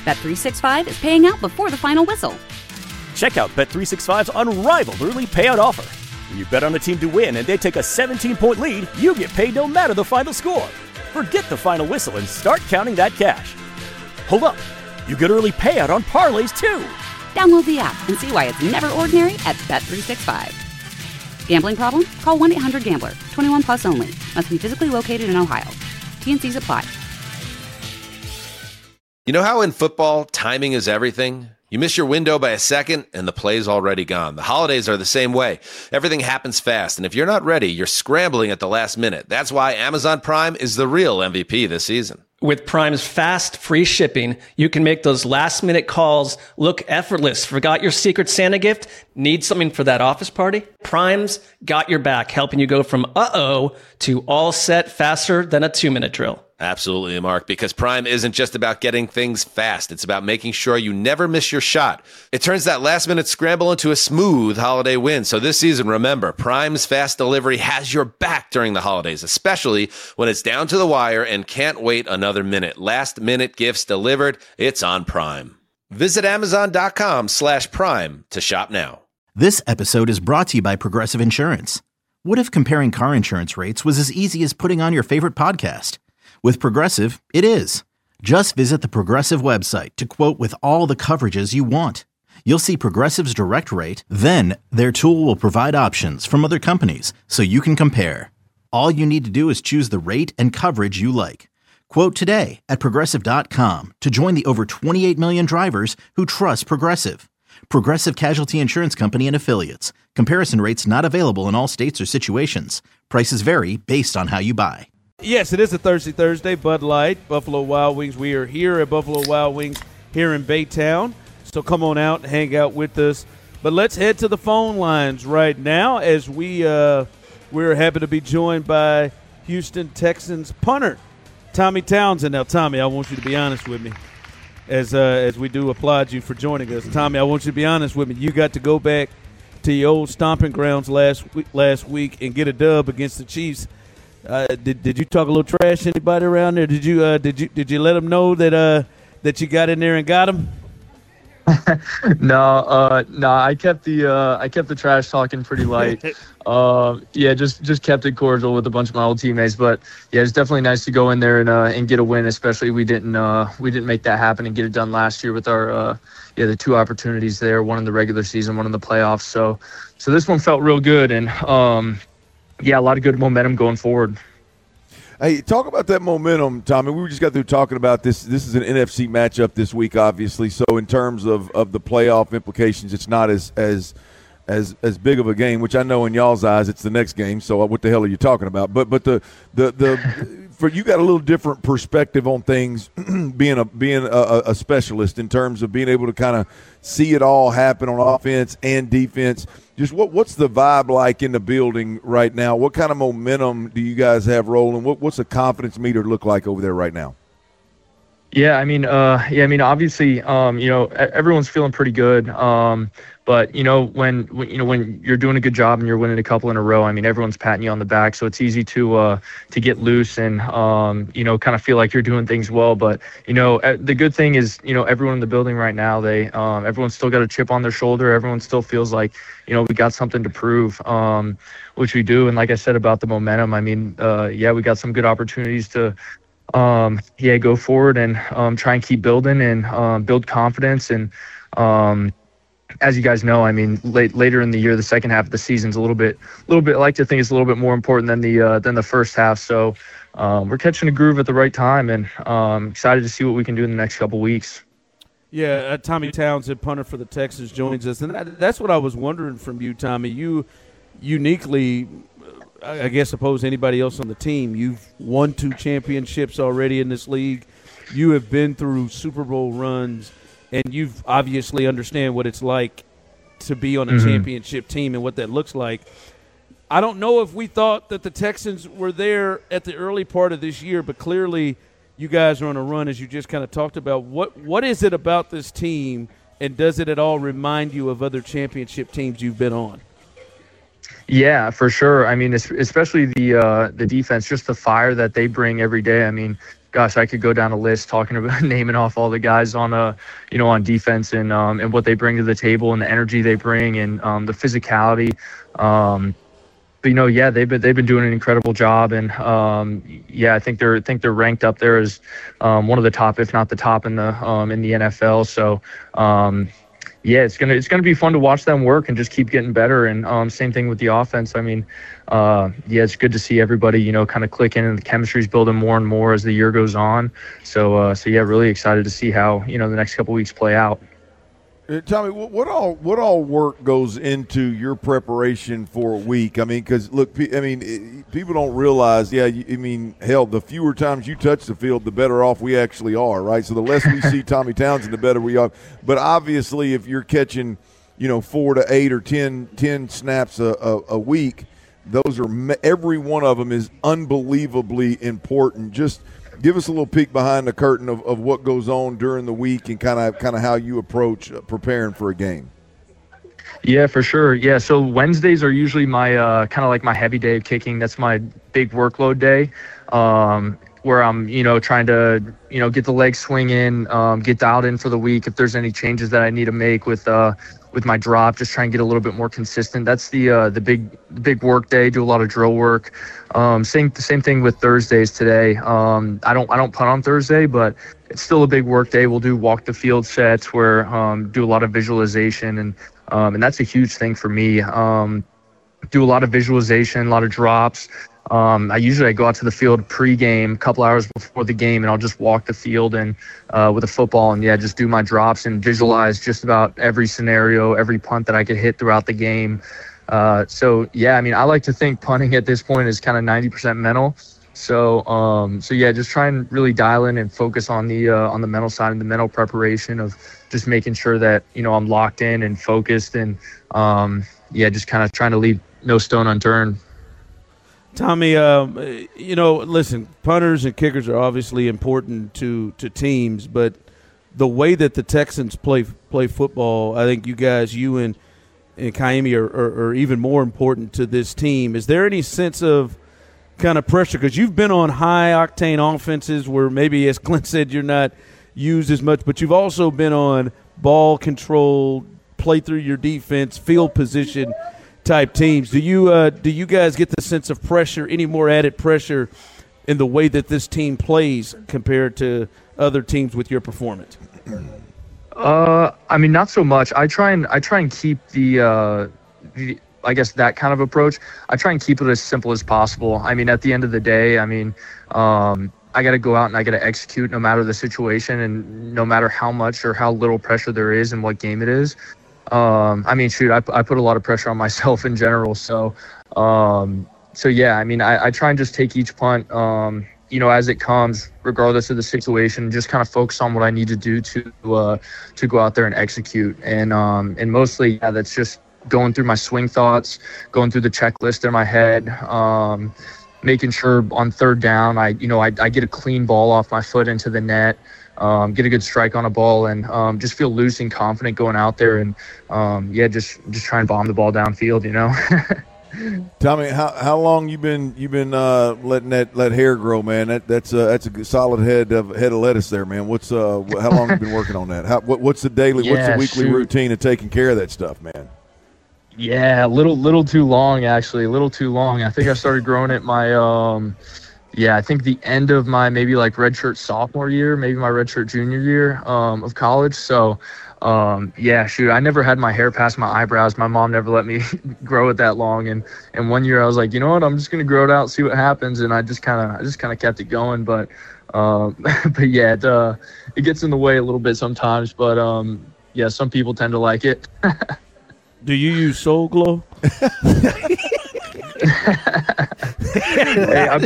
Bet365 is paying out before the final whistle. Check out Bet365's unrivaled early payout offer. When you bet on a team to win and they take a 17-point lead, you get paid no matter the final score. Forget the final whistle and start counting that cash. Hold up. You get early payout on parlays, too. Download the app and see why it's never ordinary at Bet365. Gambling problem? Call 1-800-GAMBLER. 21 plus only. Must be physically located in Ohio. T&Cs apply. You know how in football, timing is everything? You miss your window by a second, and the play's already gone. The holidays are the same way. Everything happens fast, and if you're not ready, you're scrambling at the last minute. That's why Amazon Prime is the real MVP this season. With Prime's fast, free shipping, you can make those last-minute calls look effortless. Forgot your Secret Santa gift? Need something for that office party? Prime's got your back, helping you go from uh-oh to all set faster than a 2-minute drill. Absolutely, Mark, because Prime isn't just about getting things fast. It's about making sure you never miss your shot. It turns that last-minute scramble into a smooth holiday win. So this season, remember, Prime's fast delivery has your back during the holidays, especially when it's down to the wire and can't wait another minute. Last-minute gifts delivered, it's on Prime. Visit Amazon.com/Prime to shop now. This episode is brought to you by Progressive Insurance. What if comparing car insurance rates was as easy as putting on your favorite podcast? With Progressive, it is. Just visit the Progressive website to quote with all the coverages you want. You'll see Progressive's direct rate, then their tool will provide options from other companies so you can compare. All you need to do is choose the rate and coverage you like. Quote today at Progressive.com to join the over 28 million drivers who trust Progressive. Progressive Casualty Insurance Company and Affiliates. Comparison rates not available in all states or situations. Prices vary based on how you buy. Yes, it is a Thirsty Thursday. Bud Light, Buffalo Wild Wings. We are here at Buffalo Wild Wings here in Baytown. So come on out and hang out with us. But let's head to the phone lines right now as we're happy to be joined by Houston Texans punter Tommy Townsend. Now, Tommy, I want you to be honest with me as we do applaud you for joining us. Tommy, I want you to be honest with me. You got to go back to your old stomping grounds last week and get a dub against the Chiefs. Did you talk a little trash to anybody around there? Did you let them know that you got in there and got them? No. I kept the trash talking pretty light. Just kept it cordial with a bunch of my old teammates. But yeah, it's definitely nice to go in there and get a win. Especially we didn't make that happen and get it done last year with our the 2 opportunities there, one in the regular season, one in the playoffs. So this one felt real good and. A lot of good momentum going forward. Hey, talk about that momentum, Tommy. We just got through talking about this. This is an NFC matchup this week, obviously. So in terms of the playoff implications, it's not as big of a game, which I know in y'all's eyes it's the next game. So what the hell are you talking about? But the for you got a little different perspective on things, being a specialist in terms of being able to kind of see it all happen on offense and defense. Just what's the vibe like in the building right now? What kind of momentum do you guys have rolling? What's the confidence meter look like over there right now? Obviously, everyone's feeling pretty good. But when you're doing a good job and you're winning a couple in a row, I mean, everyone's patting you on the back, so it's easy to get loose and kind of feel like you're doing things well. But the good thing is, everyone in the building right now, everyone's still got a chip on their shoulder. Everyone still feels like we got something to prove, which we do. And like I said about the momentum, I mean, we got some good opportunities to. Go forward and try and keep building and build confidence. And as you guys know, I mean, later in the year, the second half of the season's a little bit. I like to think it's a little bit more important than the first half. So we're catching a groove at the right time, and excited to see what we can do in the next couple weeks. Yeah, Tommy Townsend, punter for the Texans, joins us, and that's what I was wondering from you, Tommy. You uniquely. I guess oppose anybody else on the team. You've won 2 championships already in this league. You have been through Super Bowl runs, and you've obviously understand what it's like to be on a championship team and what that looks like. I don't know if we thought that the Texans were there at the early part of this year, but clearly you guys are on a run, as you just kind of talked about. What is it about this team, and does it at all remind you of other championship teams you've been on? Yeah, for sure. I mean, especially the defense, just the fire that they bring every day. I mean, gosh, I could go down a list talking about naming off all the guys on on defense and what they bring to the table and the energy they bring and the physicality. But yeah, they've been doing an incredible job, and I think they're ranked up there as one of the top, if not the top, in the NFL. So it's gonna be fun to watch them work and just keep getting better. And same thing with the offense. I mean, it's good to see everybody kind of click in, and the chemistry's building more and more as the year goes on. So really excited to see how the next couple weeks play out. Tommy, what all work goes into your preparation for a week? I mean, because look, people don't realize. Yeah, hell, the fewer times you touch the field, the better off we actually are, right? So the less we see Tommy Townsend, the better we are. But obviously, if you're catching, 4 to 8 or 10 snaps a week, those are every one of them is unbelievably important. Just give us a little peek behind the curtain of what goes on during the week and kind of how you approach preparing for a game. Yeah, for sure. Yeah, so Wednesdays are usually my kind of like my heavy day of kicking. That's my big workload day, where I'm trying to get the leg swing in, get dialed in for the week. If there's any changes that I need to make with my drop, just try and get a little bit more consistent. That's the big work day. Do a lot of drill work. Same thing with Thursdays today. I don't punt on Thursday, but it's still a big work day. We'll do walk the field sets where do a lot of visualization, and that's a huge thing for me. Do a lot of visualization, a lot of drops. I usually go out to the field pregame, a couple hours before the game, and I'll just walk the field and with a football and just do my drops and visualize just about every scenario, every punt that I could hit throughout the game. I like to think punting at this point is kind of 90% mental. So just try and really dial in and focus on the mental side and the mental preparation of just making sure that I'm locked in and focused and just kind of trying to leave no stone unturned. Tommy, listen, punters and kickers are obviously important to teams, but the way that the Texans play football, I think you and Ka'imi are even more important to this team. Is there any sense of kind of pressure? Because you've been on high-octane offenses where maybe, as Clint said, you're not used as much, but you've also been on ball control, play through your defense, field position type teams. Do you guys get the sense of pressure, any more added pressure in the way that this team plays compared to other teams with your performance? Not so much. I try and keep the I guess that kind of approach. I try and keep it as simple as possible. I mean, at the end of the day, I got to go out and I got to execute no matter the situation and no matter how much or how little pressure there is and what game it is. I put a lot of pressure on myself in general. So I try and just take each punt, as it comes, regardless of the situation, just kind of focus on what I need to do to go out there and execute. And mostly, that's just going through my swing thoughts, going through the checklist in my head, making sure on third down, I get a clean ball off my foot into the net. Get a good strike on a ball and just feel loose and confident going out there and just try and bomb the ball downfield. Tommy, how long you been letting that hair grow, man? That's a solid head of lettuce there, man. What's how long you been working on that? What's the weekly routine of taking care of that stuff, man? Yeah, little too long actually, a little too long. I think I started growing it my I think the end of my maybe redshirt sophomore year, maybe my redshirt junior year of college. So, I never had my hair past my eyebrows. My mom never let me grow it that long. And one year I was like, you know what, I'm just going to grow it out, see what happens. And I just kind of kept it going. But it gets in the way a little bit sometimes. But, some people tend to like it. Do you use Soul Glow? Hey,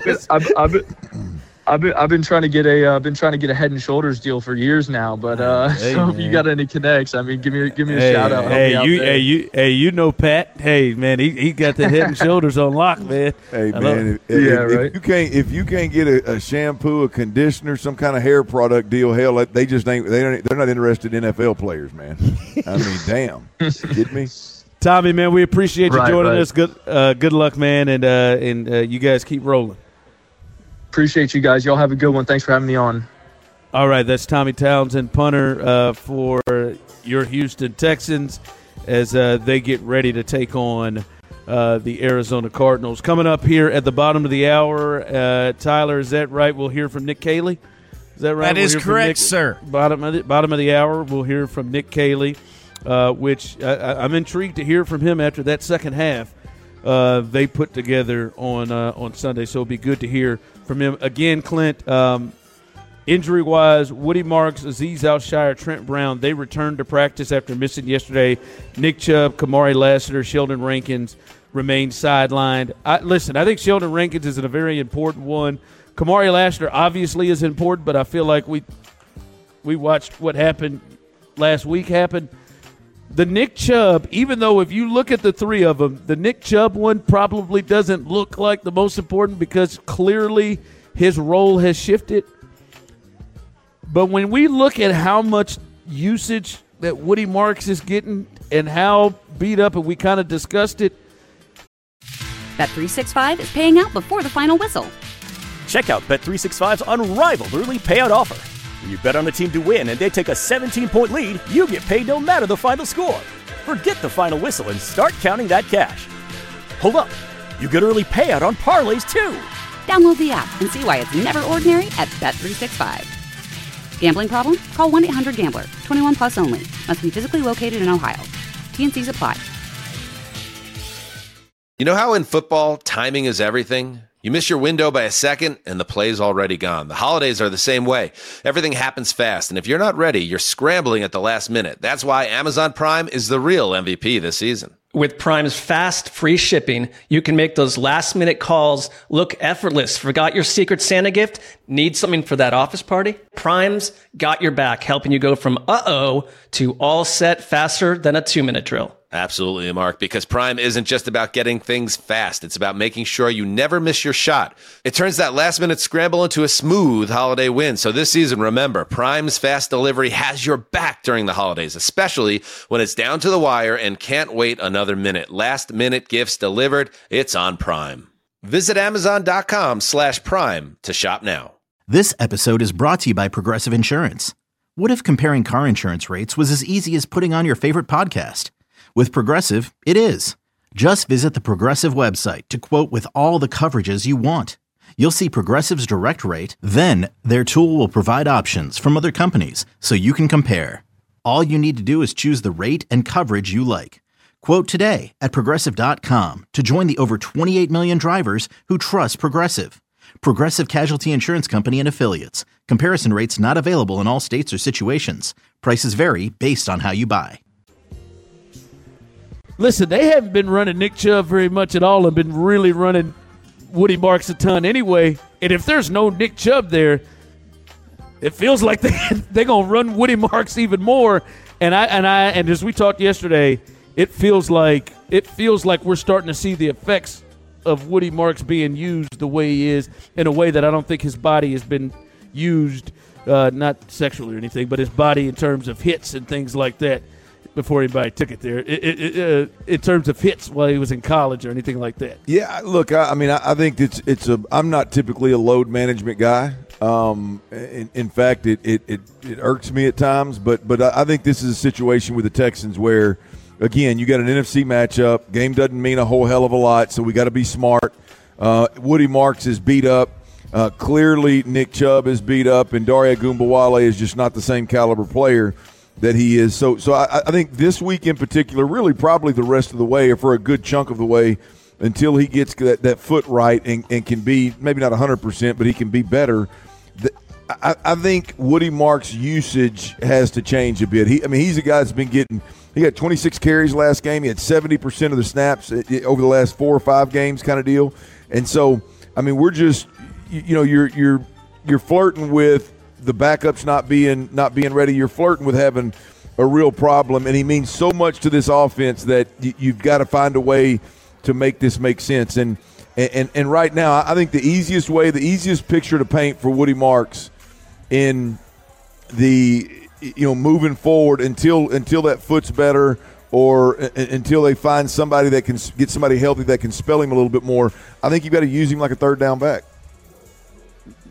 I've been trying to get a Head and Shoulders deal for years now, but if you got any connects, give me a shout out. Pat. Hey man, he got the Head and Shoulders on lock, man. Hey man, if you can't get a shampoo, a conditioner, some kind of hair product deal, hell, they just ain't. They're not interested in NFL players, man. I mean, damn, you kidding me? Tommy, man, we appreciate you joining us. Good luck, man, and you guys keep rolling. Appreciate you guys. Y'all have a good one. Thanks for having me on. All right, that's Tommy Townsend, punter for your Houston Texans as they get ready to take on the Arizona Cardinals. Coming up here at the bottom of the hour, Tyler, is that right? We'll hear from Nick Caley. Is that right? That is correct, sir. Bottom of the hour, we'll hear from Nick Caley, which I'm intrigued to hear from him after that second half they put together on Sunday. So it'll be good to hear from him. Again, Clint, injury-wise, Woody Marks, Azeez Al-Shire, Trent Brown, they returned to practice after missing yesterday. Nick Chubb, Kamari Lassiter, Sheldon Rankins remain sidelined. Listen, I think Sheldon Rankins is a very important one. Kamari Lassiter obviously is important, but I feel like we watched what happened last week happen. The Nick Chubb, even though if you look at the three of them, the Nick Chubb one probably doesn't look like the most important because clearly his role has shifted. But when we look at how much usage that Woody Marks is getting and how beat up, and we kind of discussed it. Bet365 is paying out before the final whistle. Check out Bet365's unrivaled early payout offer. When you bet on a team to win and they take a 17-point lead, you get paid no matter the final score. Forget the final whistle and start counting that cash. Hold up. You get early payout on parlays, too. Download the app and see why it's never ordinary at Bet365. Gambling problem? Call 1-800-GAMBLER. 21 plus only. Must be physically located in Ohio. T&Cs apply. You know how in football, timing is everything? You miss your window by a second, and the play's already gone. The holidays are the same way. Everything happens fast, and if you're not ready, you're scrambling at the last minute. That's why Amazon Prime is the real MVP this season. With Prime's fast, free shipping, you can make those last-minute calls look effortless. Forgot your Secret Santa gift? Need something for that office party? Prime's got your back, helping you go from uh-oh to all set faster than a 2-minute drill. Absolutely, Mark, because Prime isn't just about getting things fast. It's about making sure you never miss your shot. It turns that last-minute scramble into a smooth holiday win. So this season, remember, Prime's fast delivery has your back during the holidays, especially when it's down to the wire and can't wait another minute. Last-minute gifts delivered. It's on Prime. Visit Amazon.com/Prime to shop now. This episode is brought to you by Progressive Insurance. What if comparing car insurance rates was as easy as putting on your favorite podcast? With Progressive, it is. Just visit the Progressive website to quote with all the coverages you want. You'll see Progressive's direct rate, then their tool will provide options from other companies so you can compare. All you need to do is choose the rate and coverage you like. Quote today at Progressive.com to join the over 28 million drivers who trust Progressive. Progressive Casualty Insurance Company and Affiliates. Comparison rates not available in all states or situations. Prices vary based on how you buy. Listen, they haven't been running Nick Chubb very much at all and been really running Woody Marks a ton anyway. And if there's no Nick Chubb there, it feels like they're going to run Woody Marks even more. And as we talked yesterday, it feels like we're starting to see the effects of Woody Marks being used the way he is, in a way that I don't think his body has been used, not sexually or anything, but his body in terms of hits and things like that. Before anybody took it there, in terms of hits while he was in college or anything like that. Yeah, look, I think I'm not typically a load management guy. In fact, it irks me at times, but I think this is a situation with the Texans where, again, you got an NFC matchup. Game doesn't mean a whole hell of a lot, so we got to be smart. Woody Marks is beat up. Clearly, Nick Chubb is beat up, and Dare Ogunbowale is just not the same caliber player that he is. So I think this week in particular, really probably the rest of the way, or for a good chunk of the way, until he gets that foot right and can be, maybe not 100%, but he can be better. I think Woody Marks' usage has to change a bit. He's a guy that's been getting – he got 26 carries last game. He had 70% of the snaps over the last 4 or 5 games kind of deal. And so, we're just – you're flirting with – the backups not being ready. You're flirting with having a real problem, and he means so much to this offense that you've got to find a way to make this make sense. And right now, I think the easiest picture to paint for Woody Marks in the moving forward until that foot's better, or until they find somebody that can get somebody healthy that can spell him a little bit more. I think you've got to use him like a third down back.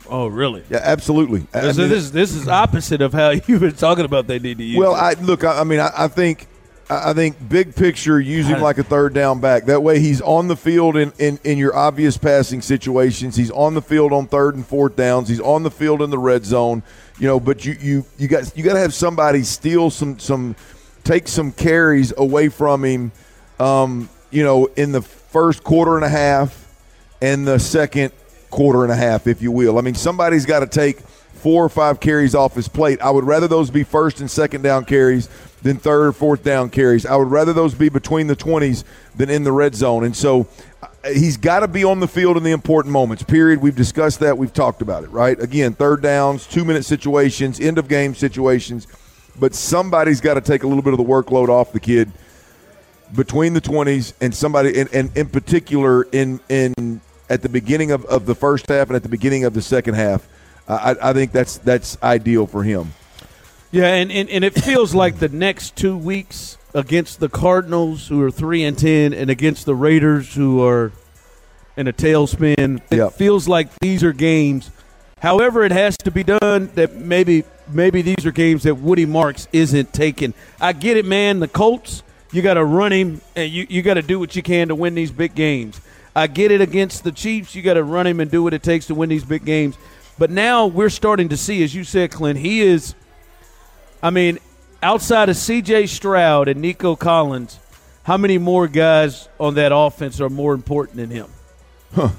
Oh, really? Yeah, absolutely. So this is opposite of how you've been talking about they need to use. Well, it. I think big picture, use him like a third down back. That way he's on the field in your obvious passing situations. He's on the field on third and fourth downs. He's on the field in the red zone. But you got to have somebody steal take some carries away from him. In the first quarter and a half and the second quarter and a half, if you will. I mean, somebody's got to take 4 or 5 carries off his plate. I would rather those be first and second down carries than third or fourth down carries. I would rather those be between the 20s than in the red zone. And so he's got to be on the field in the important moments, period. We've discussed that. We've talked about it, right? Again, third downs, 2-minute situations, end-of-game situations. But somebody's got to take a little bit of the workload off the kid between the 20s and somebody, and in particular in at the beginning of the first half and at the beginning of the second half. I think that's ideal for him. Yeah, and it feels like the next 2 weeks against the Cardinals, who are 3-10, and against the Raiders, who are in a tailspin, it feels like these are games. However, it has to be done. That maybe these are games that Woody Marks isn't taking. I get it, man. The Colts, you got to run him, and you got to do what you can to win these big games. I get it against the Chiefs. You got to run him and do what it takes to win these big games. But now we're starting to see, as you said, Clint, he is, outside of C.J. Stroud and Nico Collins, how many more guys on that offense are more important than him? Huh.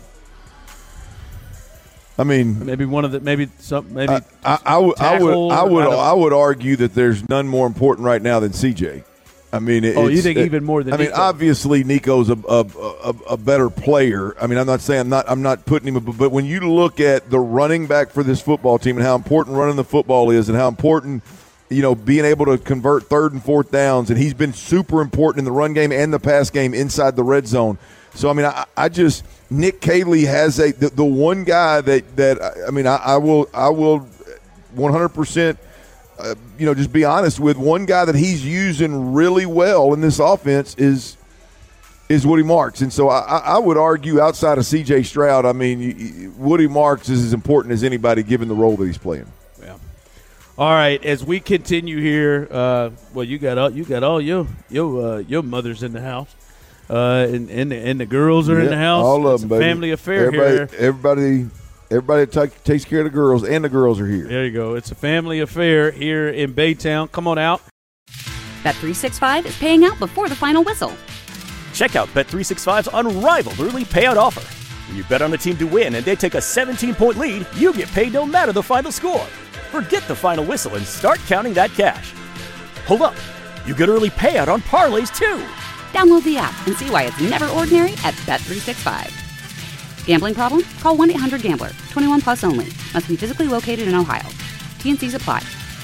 Maybe one of the I would argue that there's none more important right now than CJ. You think even more than Nico? Obviously Nico's a better player. I'm not saying I'm not putting him, but when you look at the running back for this football team and how important running the football is, and how important being able to convert third and fourth downs, and he's been super important in the run game and the pass game inside the red zone. So I just Nick Caley has the one guy that I will 100%. Just be honest with, one guy that he's using really well in this offense is Woody Marks. And so I would argue, outside of C.J. Stroud, Woody Marks is as important as anybody given the role that he's playing. Yeah. All right, as we continue here, you got all your mothers in the house, and the girls are in the house. All of them, baby. Family affair here. Everybody takes care of the girls, and the girls are here. There you go. It's a family affair here in Baytown. Come on out. Bet365 is paying out before the final whistle. Check out Bet365's unrivaled early payout offer. When you bet on a team to win and they take a 17-point lead, you get paid no matter the final score. Forget the final whistle and start counting that cash. Hold up. You get early payout on parlays, too. Download the app and see why it's never ordinary at Bet365. Gambling problem? Call 1-800-GAMBLER. 21 plus only. Must be physically located in Ohio. T&Cs apply.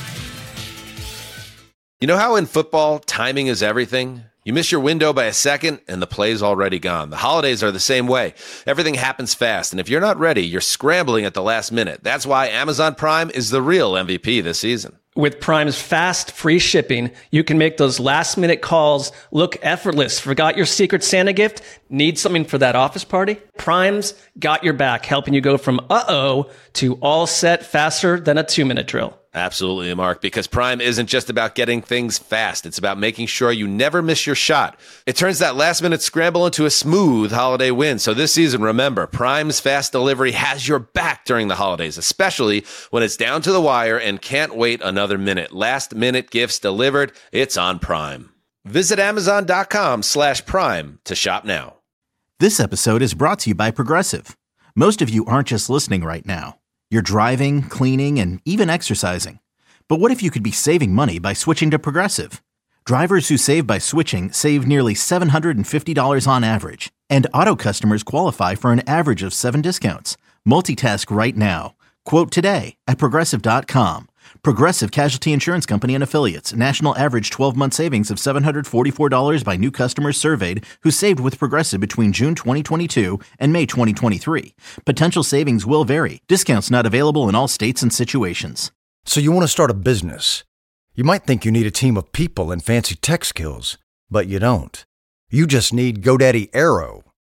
You know how in football, timing is everything? You miss your window by a second, and the play's already gone. The holidays are the same way. Everything happens fast, and if you're not ready, you're scrambling at the last minute. That's why Amazon Prime is the real MVP this season. With Prime's fast, free shipping, you can make those last-minute calls look effortless. Forgot your Secret Santa gift? Need something for that office party? Prime's got your back, helping you go from uh-oh to all set faster than a 2-minute drill. Absolutely, Mark, because Prime isn't just about getting things fast. It's about making sure you never miss your shot. It turns that last-minute scramble into a smooth holiday win. So this season, remember, Prime's fast delivery has your back during the holidays, especially when it's down to the wire and can't wait another minute. Last-minute gifts delivered. It's on Prime. Visit Amazon.com/Prime to shop now. This episode is brought to you by Progressive. Most of you aren't just listening right now. You're driving, cleaning, and even exercising. But what if you could be saving money by switching to Progressive? Drivers who save by switching save nearly $750 on average. And auto customers qualify for an average of 7 discounts. Multitask right now. Quote today at Progressive.com. Progressive Casualty Insurance Company and Affiliates. National average 12-month savings of $744 by new customers surveyed who saved with Progressive between June 2022 and May 2023. Potential savings will vary. Discounts not available in all states and situations. So you want to start a business. You might think you need a team of people and fancy tech skills, but you don't. You just need GoDaddy Aero.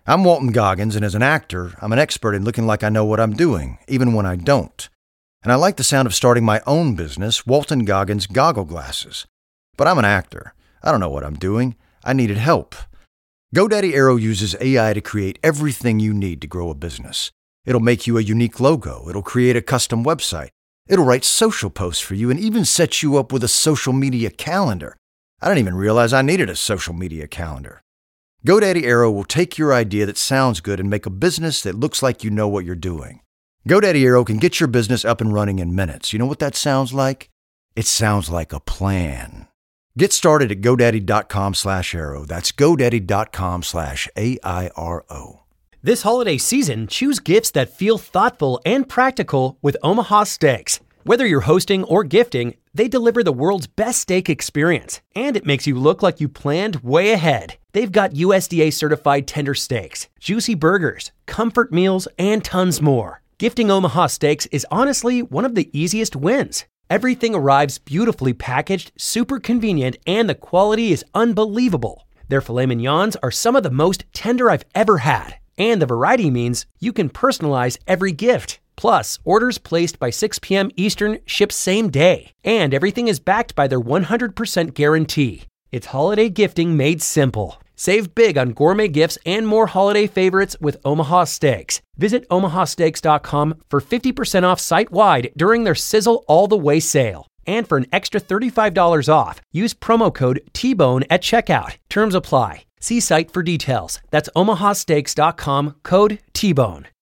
I'm Walton Goggins, and as an actor, I'm an expert in looking like I know what I'm doing, even when I don't. And I like the sound of starting my own business, Walton Goggins Goggle Glasses. But I'm an actor. I don't know what I'm doing. I needed help. GoDaddy Aero uses AI to create everything you need to grow a business. It'll make you a unique logo. It'll create a custom website. It'll write social posts for you and even set you up with a social media calendar. I didn't even realize I needed a social media calendar. GoDaddy Aero will take your idea that sounds good and make a business that looks like you know what you're doing. GoDaddy Aero can get your business up and running in minutes. You know what that sounds like? It sounds like a plan. Get started at GoDaddy.com/Aero. That's GoDaddy.com/AIRO. This holiday season, choose gifts that feel thoughtful and practical with Omaha Steaks. Whether you're hosting or gifting, they deliver the world's best steak experience, and it makes you look like you planned way ahead. They've got USDA-certified tender steaks, juicy burgers, comfort meals, and tons more. Gifting Omaha Steaks is honestly one of the easiest wins. Everything arrives beautifully packaged, super convenient, and the quality is unbelievable. Their filet mignons are some of the most tender I've ever had, and the variety means you can personalize every gift. Plus, orders placed by 6 p.m. Eastern ship same day, and everything is backed by their 100% guarantee. It's holiday gifting made simple. Save big on gourmet gifts and more holiday favorites with Omaha Steaks. Visit omahasteaks.com for 50% off site-wide during their Sizzle All the Way sale. And for an extra $35 off, use promo code TBONE at checkout. Terms apply. See site for details. That's omahasteaks.com, code TBONE.